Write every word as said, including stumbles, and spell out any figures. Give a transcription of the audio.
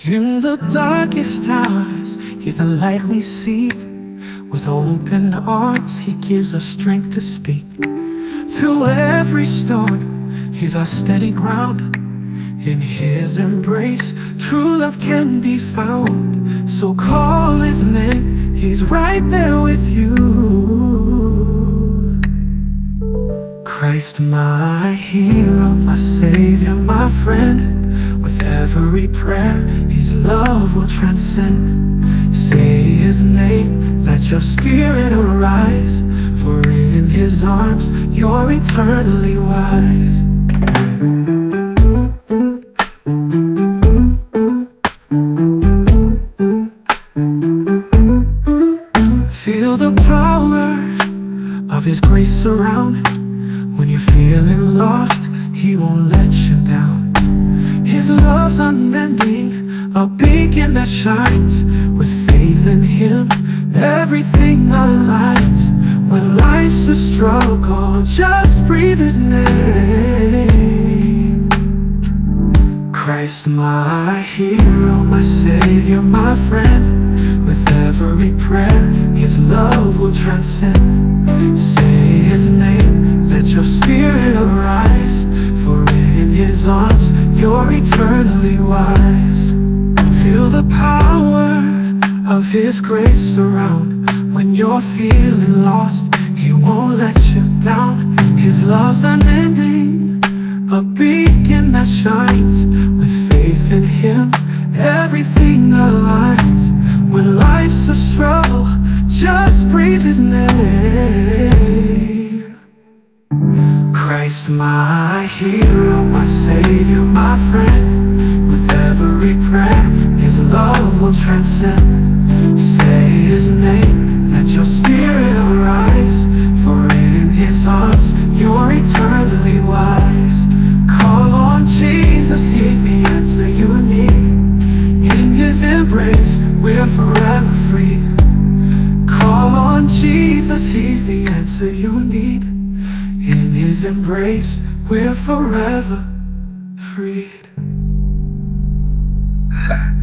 In the darkest hours, He's the light we seek. With open arms, He gives us strength to speak. Through every storm, He's our steady ground. In His embrace, true love can be found. So call His name, He's right there with you. Christ, my hero, my Savior, my friend. With every prayer, His love will transcend. Say His name, let your spirit arise. For in His arms, you're eternally wise. Feel the power of His grace surround. When you're feeling lost, He won't let you down. His love's unending, a beacon that shines. With faith in Him, everything aligns. When life's a struggle, just breathe His name. Christ, my hero, my Savior, my friend. With every prayer, His love will transcend. Say His name, let your spirit arise. For in His arms, you're eternally wise. Feel the power of His grace surround. When you're feeling lost, He won't let you down. His love's unending, a beacon that shines. With faith in Him, everything aligns. When life's a struggle, just breathe His name. Christ, my hero, my Savior, my friend. With every prayer, His love will transcend. Say His name, let your spirit arise. For in His arms, you're eternally wise. Call on Jesus, He's the answer you need. In His embrace, we're forever free. Call on Jesus, He's the answer you need. In His embrace, we're forever freed.